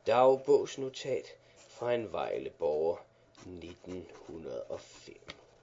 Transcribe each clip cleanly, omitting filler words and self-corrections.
Dagbogsnotat fra en Vejleborger 1905.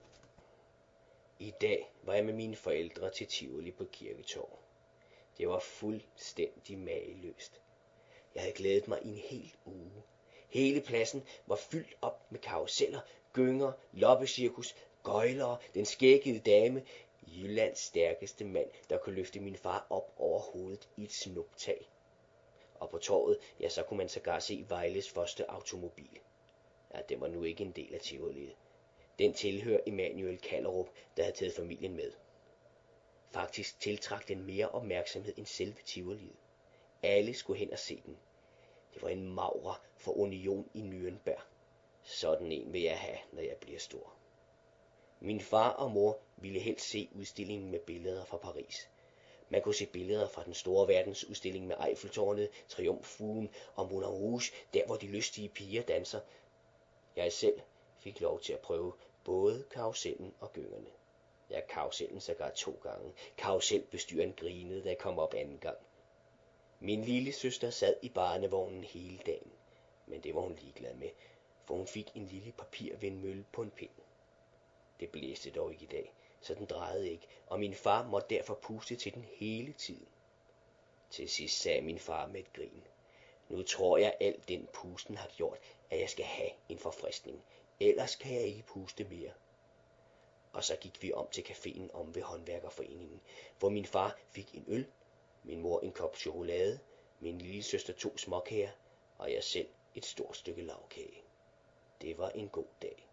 I dag var jeg med mine forældre til Tivoli på Kirketorv. Det var fuldstændig mageløst. Jeg havde glædet mig i en hel uge. Hele pladsen var fyldt op med karruseller, gynger, loppecirkus, gøjlere, den skæggede dame, Jyllands stærkeste mand, der kunne løfte min far op over hovedet i et snuptag. Og på torvet, ja, så kunne man sågar se Vejles første automobil. Ja, den var nu ikke en del af Tivoliet. Den tilhører Emanuel Kallerup, der havde taget familien med. Faktisk tiltrak den mere opmærksomhed end selve Tivoliet. Alle skulle hen og se den. Det var en Maurer for Union i Nürnberg. Sådan en vil jeg have, når jeg bliver stor. Min far og mor ville helst se udstillingen med billeder fra Paris. Man kunne se billeder fra den store verdensudstilling med Eiffeltårnet, Triumfbuen og Moulin Rouge, der hvor de lystige piger danser. Jeg selv fik lov til at prøve både karusellen og gyngerne. Ja, karusellen sågar 2 gange. Karuselbestyreren grinede, da jeg kom op anden gang. Min lille søster sad i barnevognen hele dagen, men det var hun ligeglad med, for hun fik en lille papirvindmølle på en pind. Det blæste dog ikke i dag, så den drejede ikke, og min far måtte derfor puste til den hele tiden. Til sidst sagde min far med et grin: nu tror jeg, alt den pusten har gjort, at jeg skal have en forfriskning. Ellers kan jeg ikke puste mere. Og så gik vi om til caféen om ved Håndværkerforeningen, hvor min far fik en øl, min mor en kop chokolade, min lille søster 2 småkager, og jeg selv et stort stykke lagkage. Det var en god dag.